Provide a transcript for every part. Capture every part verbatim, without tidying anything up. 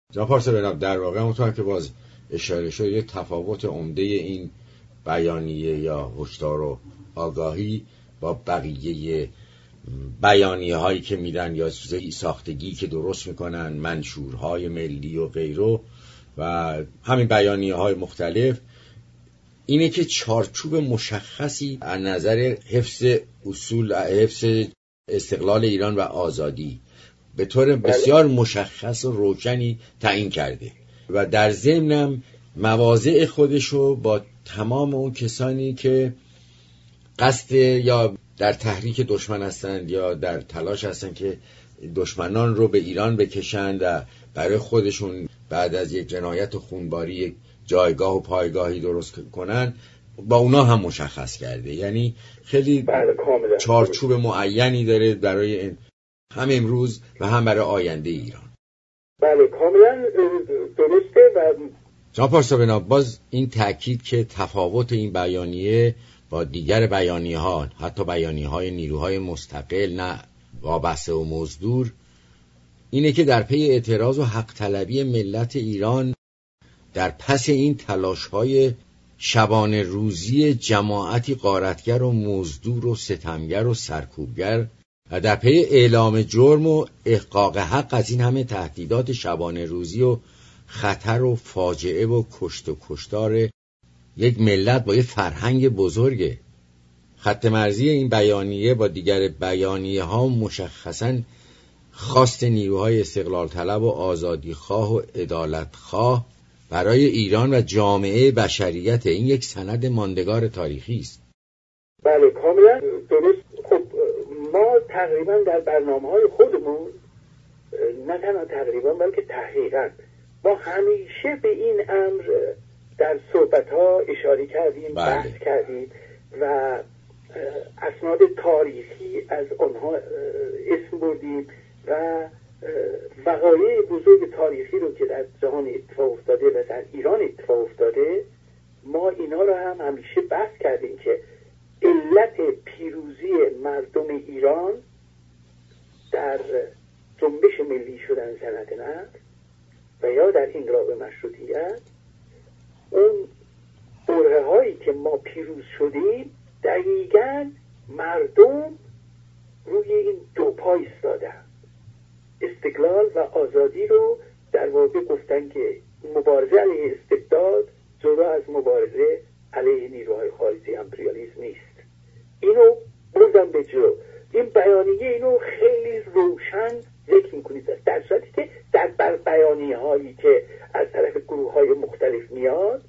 جناب پارسا بناب، در واقع همونطور که باز اشاره شد یه تفاوت عمده این بیانیه یا هشدار و آگاهی با بقیه بیانیه هایی که میدن یا چیزای ساختگی که درست میکنن، منشورهای ملی و غیره و همین بیانیه های مختلف، اینه که چارچوب مشخصی از نظر حفظ اصول، حفظ استقلال ایران و آزادی به طور بسیار مشخص و روشنی تعیین کرده و در ضمنم مواضع خودشو با تمام اون کسانی که قصد یا در تحریک دشمن هستند یا در تلاش هستند که دشمنان رو به ایران بکشند و برای خودشون بعد از یک جنایت و خونباری جایگاه و پایگاهی درست کنن، با اونا هم مشخص کرده. یعنی خیلی چارچوب معینی داره برای هم امروز و هم برای آینده ایران. بله کاملا درسته. و جناب پارسا بناب، باز این تأکید که تفاوت این بیانیه با دیگر بیانیه ها، حتی بیانیه های نیروهای مستقل نه وابسته و مزدور، اینه که در پی اعتراض و حق طلبی ملت ایران در پس این تلاش های شبانه روزی جماعتی غارتگر و مزدور و ستمگر و سرکوبگر و در پی اعلام جرم و احقاق حق از این همه تهدیدات شبانه روزی و خطر و فاجعه و کشت و کشتار یک ملت با یک فرهنگ بزرگه. خط مرزی این بیانیه با دیگر بیانیه ها مشخصاً خواست نیروهای استقلال طلب و آزادی خواه و عدالت خواه برای ایران و جامعه بشریت. این یک سند ماندگار تاریخی است. بله کاملا درست. خب ما تقریبا در برنامه‌های خودمون، نه تنها تقریبا بلکه تحقیقاً، ما همیشه به این امر در صحبت‌ها اشاره کردیم، بحث کردیم و اسناد تاریخی از آنها اسم بردیم و وقایع بزرگ تاریخی رو که در جهان اتفاق افتاده و در ایران اتفاق افتاده، ما اینا رو هم همیشه بحث کردیم که علت پیروزی مردم ایران در جنبش ملی شدن صنعت نفت و یا در انقلاب مشروطیت، اون برهه هایی که ما پیروز شدیم دقیقاً مردم روی این دو پای ایستادن. استقلال و آزادی رو در واقع گفتن که مبارزه علیه استبداد جدا از مبارزه علیه نیروهای خارجی امپریالیسم نیست. اینو بردن به جلو. این بیانیه اینو خیلی روشن ذکر می‌کنید، در صورتی که در بیانیه هایی که از طرف گروه های مختلف میاد،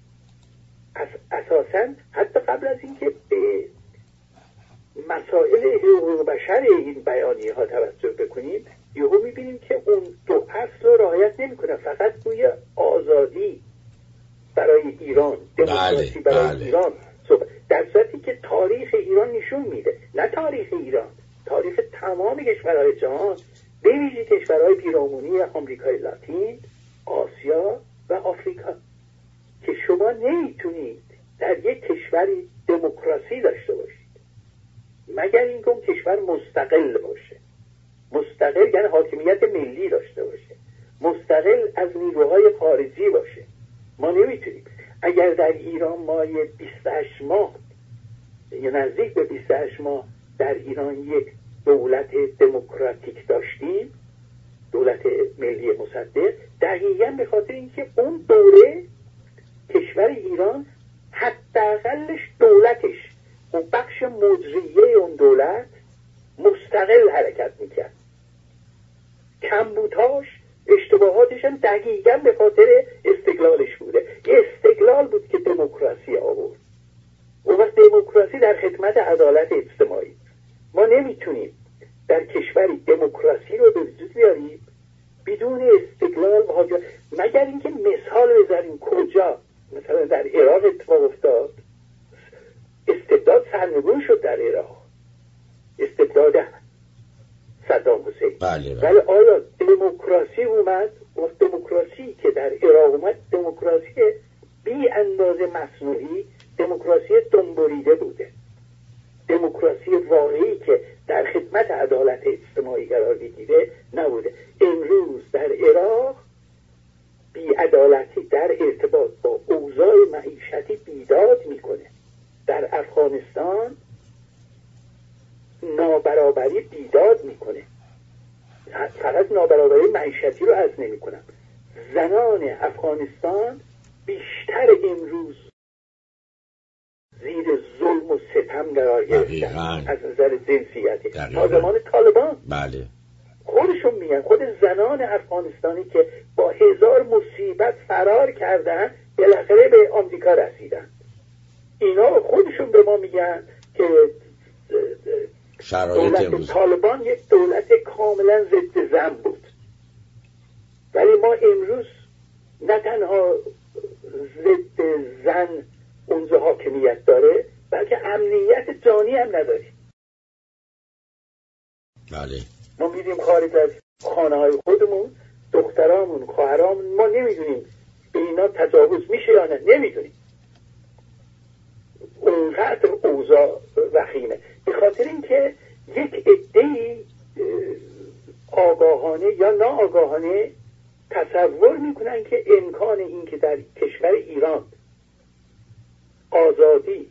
اساساً حتی قبل از اینکه به مسائل حقوق بشر این بیانیه ها توجه بکنیم، یهو میبینیم که اون دو اصل رو رعایت نمی‌کنه، فقط روی آزادی برای ایران، دموکراسی بله، برای بله. ایران صحبت. در صورتی که تاریخ ایران نشون میده، نه تاریخ ایران، تاریخ تمام کشورهای جهان، به ویژه کشورهای پیرامونی آمریکای لاتین، آسیا و آفریقا، که شما نمیتونید در یک کشوری دموکراسی داشته باشید مگر اینکه اون کشور مستقل باشه. مستقل یعنی حاکمیت ملی داشته باشه، مستقل از نیروهای خارجی باشه. ما نمیتونیم. اگر در ایران ما یه بیست و هشت ماه یا نزدیک به بیست و هشت ماه در ایران یک دولت دموکراتیک داشتیم، دولت ملی مصدق، دقیقاً به خاطر اینکه اون دوره کشور ایران حداقلش دولتش، اون بخش مجریه اون دولت مستقل حرکت میکرد. کمبودهاش، اشتباهاتش هم دقیقاً به خاطر استقلالش بوده. استقلال بود که دموکراسی آورد. اون وقت دموکراسی در خدمت عدالت اجتماعی. ما نمیتونیم در کشوری دموکراسی رو به وجود بیاریم بدون استقلال و حاجت، مگر اینکه مثال بزنیم کجا. مثلا در عراق اتفاق افتاد، استبداد سرنگون شد در عراق، استبداد صدام حسین. بله بله. ولی آیا دموکراسی اومد؟ و دموکراسی که در عراق اومد دموکراسی بی اندازه مصنوعی، دموکراسی دنبریده بوده، دموکراسی واقعی که در خدمت عدالت اجتماعی قرار بگیره نبوده. امروز در عراق فقط نابرابری معیشتی رو عرض نمی کنم. زنان افغانستان بیشتر امروز زیر ظلم و ستم قرار گرفتن از نظر جنسیتی تا زمان طالبان. بله. خودشون میگن، خود زنان افغانستانی که با هزار مصیبت فرار کردن بالاخره به آمریکا رسیدن، اینا خودشون به ما میگن که دولت امروز. طالبان یک دولت کاملا ضد زن بود، ولی ما امروز نه تنها ضد زن اونجا حاکمیت داره، بلکه امنیت جانی هم نداریم. بله. ما میدیم خارج از خانه های خودمون دخترامون، خواهرامون، ما نمیدونیم به اینا تجاوز میشه یا نه، نمیدونیم. اونقدر اوضاع وخیمه، به خاطر اینکه یک عده‌ای آگاهانه یا ناآگاهانه تصور میکنن که امکان این که در کشور ایران آزادی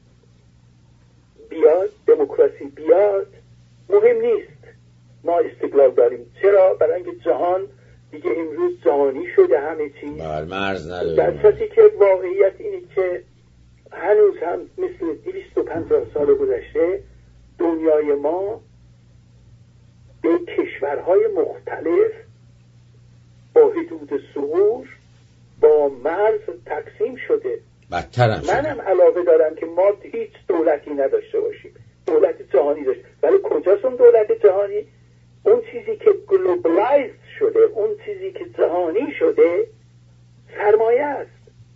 بیاد، دموکراسی بیاد، مهم نیست. ما استقلال داریم. چرا؟ برای اینکه جهان دیگه امروز جهانی شده، همه چیز مرز نداره. در صورتی که واقعیت اینه که هنوز هم مثل دویست و پنجاه سال گذشته دنیای ما به کشورهای مختلف با حدود ثغور، با مرز تقسیم شده. بدتر هم شده. منم علاقه دارم که ما هیچ دولتی نداشته باشیم، دولت جهانی داشت. ولی کجاست اون دولت جهانی؟ اون چیزی که گلوبلایز شده، اون چیزی که جهانی شده سرمایه است،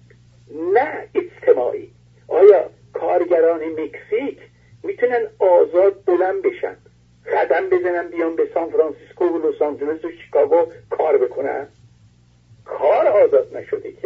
نه اجتماعی. آیا کارگران مکزیک میتونن آزاد بلند بشن، قدم بزنن بیان به سان فرانسیسکو و لس آنجلس و شیکاگو کار بکنن؟ کار آزاد نشده که.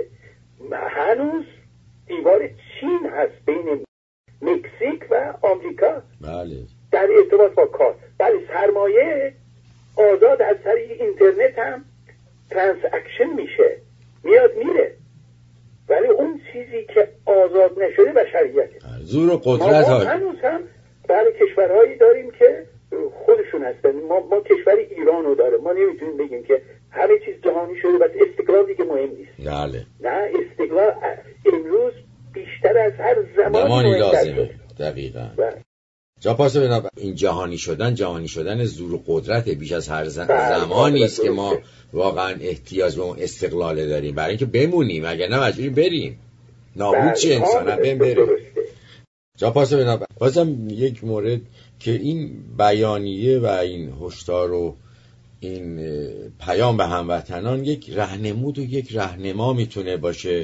هنوز دیوار چین هست بین مکزیک و آمریکا. بله. در ارتباط با کار. بله، سرمایه آزاد از طریق اینترنت هم ترانزکشن میشه، میاد میره، ولی اون چیزی که آزاد نشده بشریت. زور و قدرت ما هنوز هم بله کشورهایی داریم که خودشون هستن. ما, ما کشور ایران رو داره. ما نمیتونیم بگیم که همه چیز جهانی شده بس استقلال دیگه مهم نیست. بله. نه، استقلال امروز بیشتر از هر زمانی, زمانی لازمه. دقیقاً. بله. جا پاسه بنا این جهانی شدن جهانی شدن زور و قدرت بیش از هر زمانی است که ما واقعا احتیاج به اون استقلال داریم برای اینکه بمونیم، اگر نه مجبوریم بریم. نابود چه انسان هم بیم بریم. جا پاسه بنا بازم یک مورد که این بیانیه و این هشدار و این پیام به هموطنان یک راهنمود و یک راهنما میتونه باشه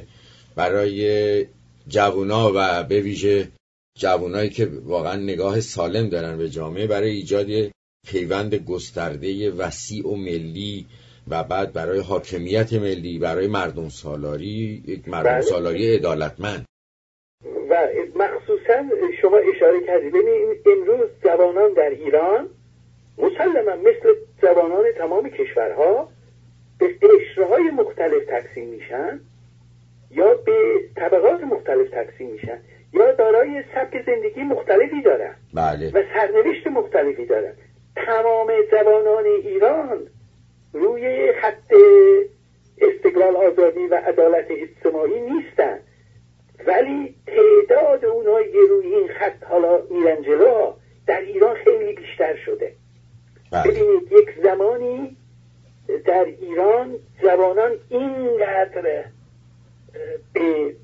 برای جوونا و به ویژه جوانایی که واقعا نگاه سالم دارن به جامعه، برای ایجاد پیوند گسترده وسیع و ملی و بعد برای حاکمیت ملی، برای مردم سالاری، یک مردم سالاری عدالتمند. و مخصوصا شما اشاره کردید ببینید امروز جوانان در ایران مسلما مثل جوانان تمام کشورها به قشرهای مختلف تقسیم میشن یا به طبقات مختلف تقسیم میشن یا دارای سبک زندگی مختلفی دارن. بله. و سرنوشت مختلفی دارن. تمام جوانان ایران روی خط استقلال، آزادی و عدالت اجتماعی نیستن، ولی تعداد اونایی که روی این خط حالا میرن جلو در ایران خیلی بیشتر شده. بله. ببینید یک زمانی در ایران جوانان اینقدر به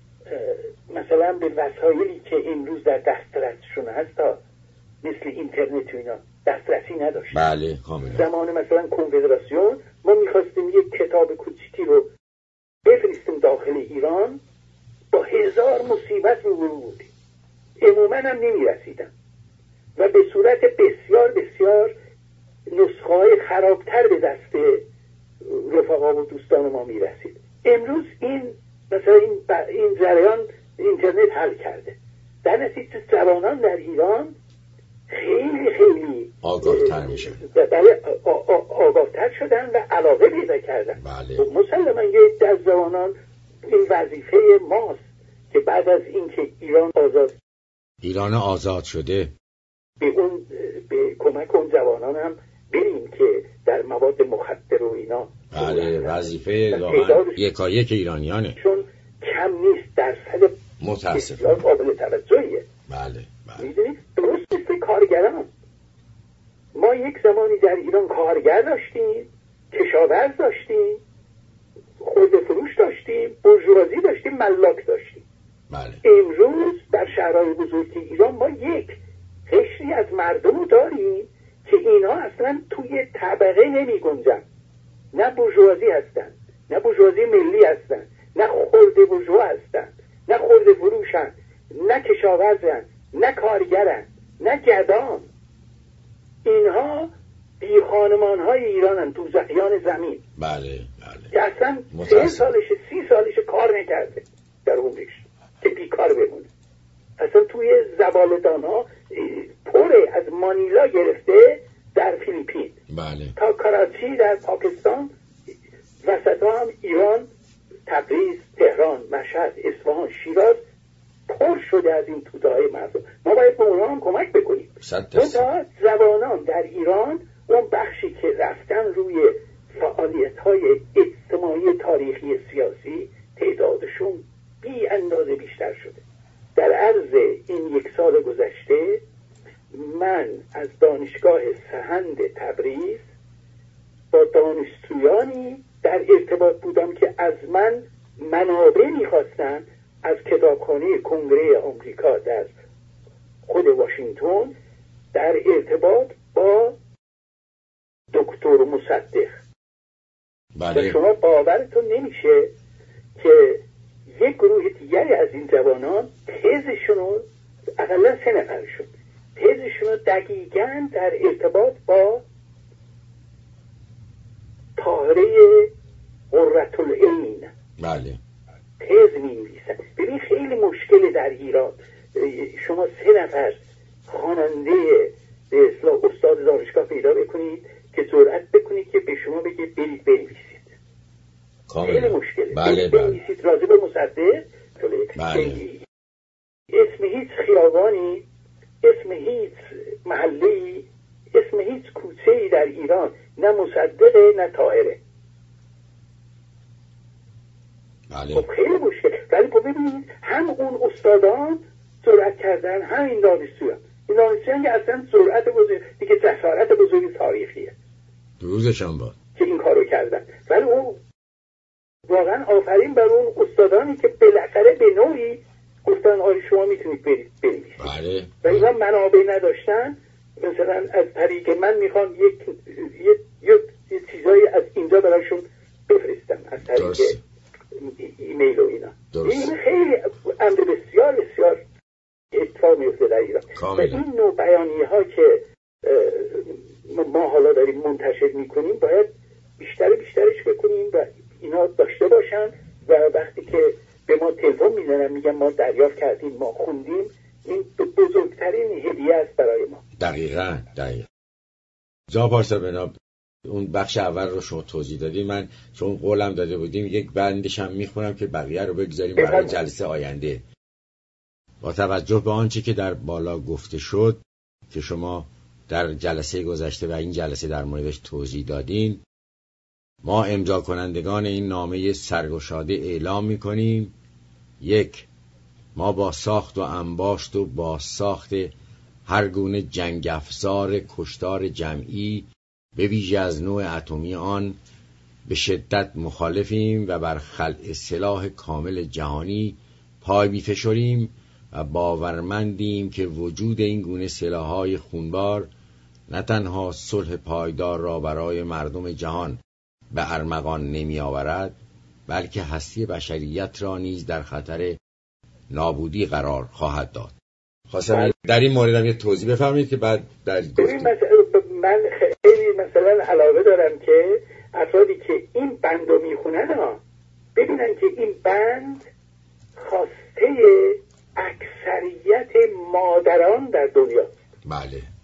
مثلا به وسایلی که امروز در دسترسشون هست تا مثل اینترنت و اینا دسترسی نداشت. بله کاملا. زمان مثلا کنفدراسیون ما میخواستیم یک کتاب کوچیکی رو بفرستیم داخل ایران، با هزار مصیبت روبرو بودیم، عموما هم نمیرسیدن و به صورت بسیار بسیار نسخه های خرابتر به دست رفقا و دوستان ما میرسید. امروز این مثلا این, این جریان اینترنت حل کرده، در نتیجه جوانان در ایران خیلی خیلی آگاه‌تر میشن، بله آگاه‌تر شدن و علاقه پیدا کردن. بله. مسلما یه عده از جوانان این وظیفه ماست که بعد از اینکه ایران آزاد ایران آزاد شده به اون به کمک اون جوانان هم بریم که در مواد مخدر و اینا بله وظیفه واقعا یکایک ایرانیانه، چون کم نیست، درصد متاسفانه قابل توجهیه. بله بله میدونید درست مثل کارگران، ما یک زمانی در ایران کارگر داشتیم، کشاورز داشتیم، خرده فروش داشتیم، بورژوازی داشتیم، ملاک داشتیم. بله. امروز در شهرهای بزرگ ایران ما یک قشری از مردم داریم که اینا اصلا توی طبقه نمی گنجن، نه بورژوازی هستن، نه بورژوازی ملی هستن، نه خرده بورژوا هستن، نه خرده فروشن، نه کشاورزن، نه کارگرن، نه گدان. اینها بی خانمان های ایرانن، دوزخیان زمین. بله بله. که اصلا سه سالش سی سالش کار نکرده در عمرش که بیکار بمونه. اصلا توی زبالدان ها پره، از مانیلا گرفته در فیلیپین بله تا کراچی در پاکستان، وسط هم ایران، تبریز، تهران، مشهد، اصفهان، شیراز پر شده از این توده‌های مردم. ما باید به اونها هم کمک بکنیم. تا زبانان در ایران اون بخشی که رفتن روی فعالیت‌های اجتماعی تاریخی سیاسی تعدادشون بی اندازه بیشتر شده. در عرض این یک سال گذشته من از دانشگاه سهند تبریز با دانشجویانی در ارتباط بودم که از من منابع می‌خواستن از کتابخانه کنگره آمریکا در خود واشنگتن در ارتباط با دکتر مصدق. بله. شما باورتون نمیشه که یک گروه دیگری از این جوانان تزشون اقلا سه نفرشون تزشون دقیقاً در ارتباط با طاهره قرة العین بله تز می نویسن. ببین خیلی مشکل در ایران، شما سه نفر خواننده به اصطلاح استاد دانشگاه پیدا بکنید که جرأت بکنید که به شما بگه برید بنویسید. خیلی مشکله. بله بنویسید راجع به مصدق. بله. اسم هیچ خیابانی، اسم هیچ محلی، اسم هیچ کوچه‌ای در ایران نه مصدقه نه طاهره. بله. خب خیلی مشکل. ولی خب ببینید هم اون استادان جرأت کردن، هم این دانشجویان. این دانشجویان که اصلا جرأت بزرگ دیگه جسارت بزرگی تاریخیه. روزشان باد که این کارو کردن. ولی اون واقعا آفرین بر اون استادانی که بالاخره به نوعی گفتن آره شما میتونید برید بنویسید. بله. و اینا منابع نداشتن، مثلا از طریق من میخوام یک یه, یه،, یه چیزایی از اینجا براشون بفرستم از طریق ایمیل و اینا. این خیلی امر بسیار بسیار اتفاق میفته در ایران. و این نوع بیانیه ها که ما حالا داریم منتشر میکنیم باید بیشتر بیشترش بکنیم و اینا داشته باشن و وقتی که به ما تلفن میزنن میگن ما دریافت کردیم، ما خوندیم، این بزرگترین هدیه است برای ما. دقیقاً دقیقاً. جا پارسا بنا اون بخش اول رو شما توضیح دادی، من چون قولم داده بودیم یک بندش هم میخونم که بقیه رو بگذاریم برای جلسه آینده. با توجه به آنچه که در بالا گفته شد که شما در جلسه گذشته و این جلسه در موردش توضیح دادین، ما امضا کنندگان این نامه سرگشاده اعلام میکنیم: یک، ما با ساخت و انباشت و با ساخت هر گونه جنگ افزار کشتار جمعی به ویژه از نوع اتمی آن به شدت مخالفیم و بر خلع سلاح کامل جهانی پای می‌فشاریم و باورمندیم که وجود این گونه سلاح‌های خونبار نه تنها صلح پایدار را برای مردم جهان به ارمغان نمی آورد، بلکه هستی بشریت را نیز در خطر نابودی قرار خواهد داد. خواستم در این مورد هم یه توضیح بفرمایید که بعد در گفتیم. من خیلی مثلا علاقه دارم که افرادی که این بند رو میخونن ها ببینن که این بند خواسته اکثریت مادران در دنیا. بله